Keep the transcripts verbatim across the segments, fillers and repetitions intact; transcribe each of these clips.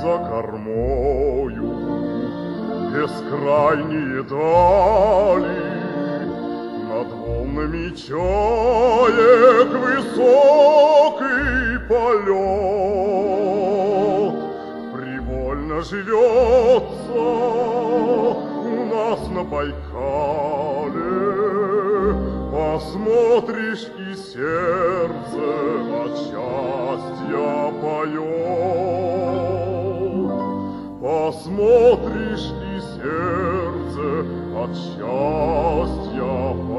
за кормою, бескрайние дали, над волнами чаек высокий полет. Привольно живется у нас на Байкале, посмотришь, и сердце от счастья поет. Посмотришь, и сердце от счастья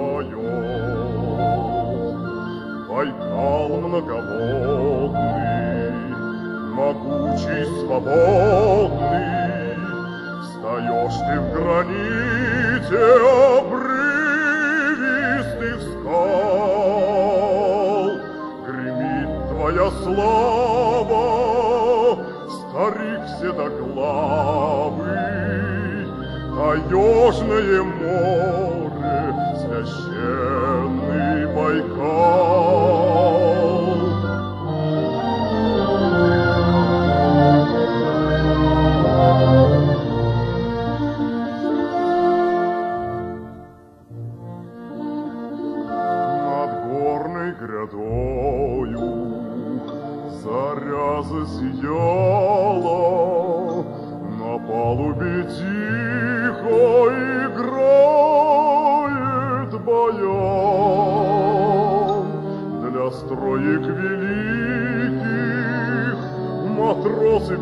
поет. Байкал многоводный, могучий, свободный, встаешь ты в граните обрывистых скал. Гремит твоя слава, старик седоглавый, таежное море, священный Байкал. Над горной грядою заря засияла, на палубе тихо играет баян. Для строек великих матросы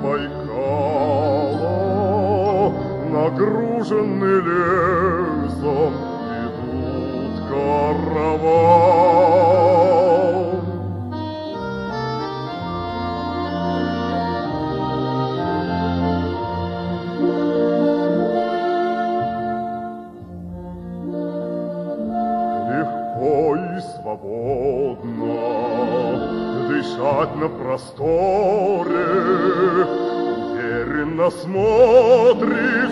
Байкала, нагружены лесом, идут караван. Легко и свободно дышать на просторе, уверенно смотрит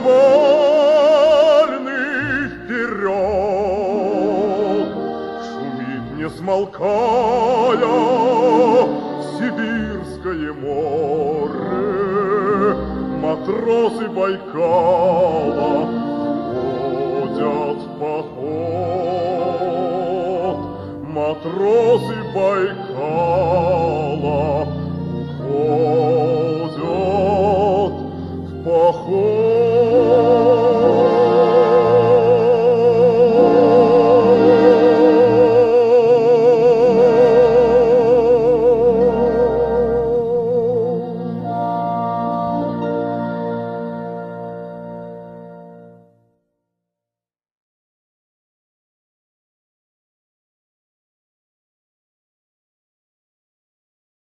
штурвальный вперед. Шумит, не смолкая, Сибирское море, матросы Байкала ходят в поход. Матросы Байкала уходят